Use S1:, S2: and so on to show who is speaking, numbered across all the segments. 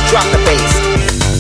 S1: drop the bass.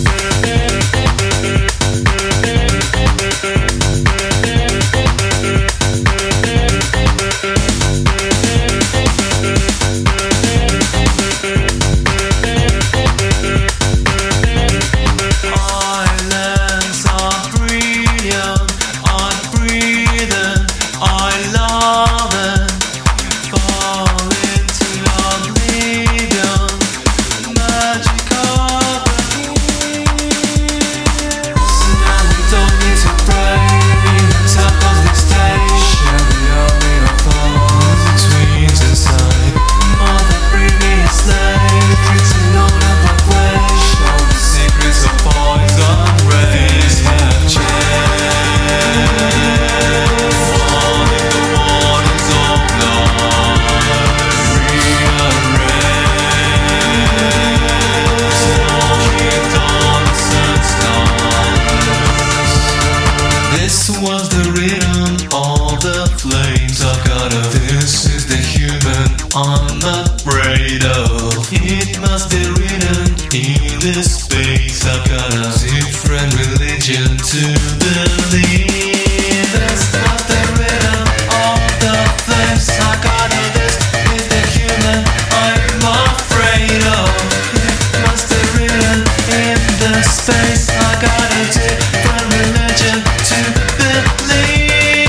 S2: This was the rhythm, all the flames are gonna. This is the human I'm afraid of. It must be written in this space. I've got a different religion to believe. This was the rhythm, all the flames are gonna. This is the human I'm afraid of. It must be written in the space. I got a different religion to believe.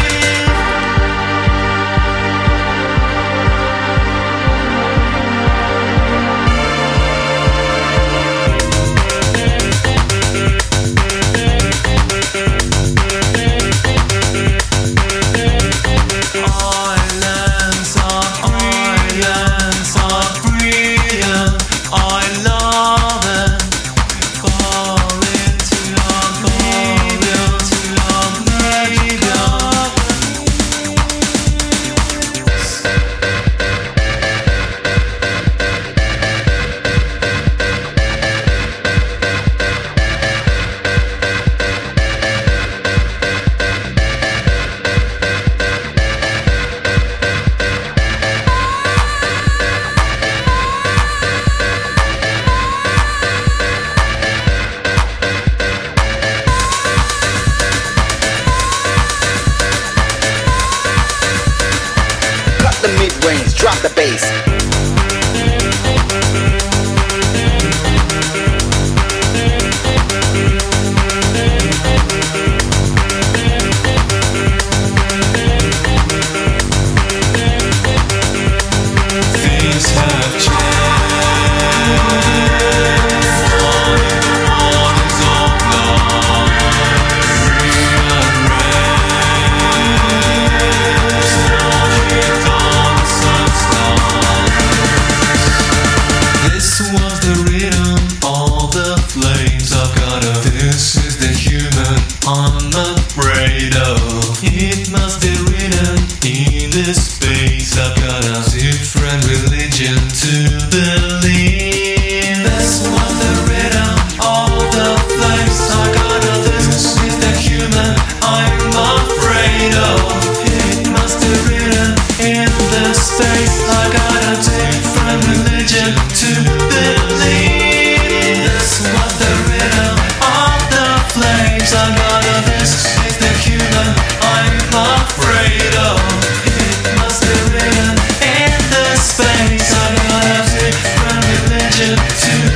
S2: Islands of freedom, I love it. Fall into your freedom, to your freedom.
S1: Cut the mid-range, drop the bass.
S2: Things have changed. Waters of blood, free and raised, walking on the sun's stars. This was the rhythm, all the flames I've got of. This is the human I'm afraid of. It must be written in this space. I've got a different religion to believe. This was the rhythm, all the flames I got of. This is the human I'm afraid of. It must be written in the space. I got a different religion to believe. This was the rhythm, all the flames I got of. This is the human I'm afraid of. It must be written in the space. I got a different religion to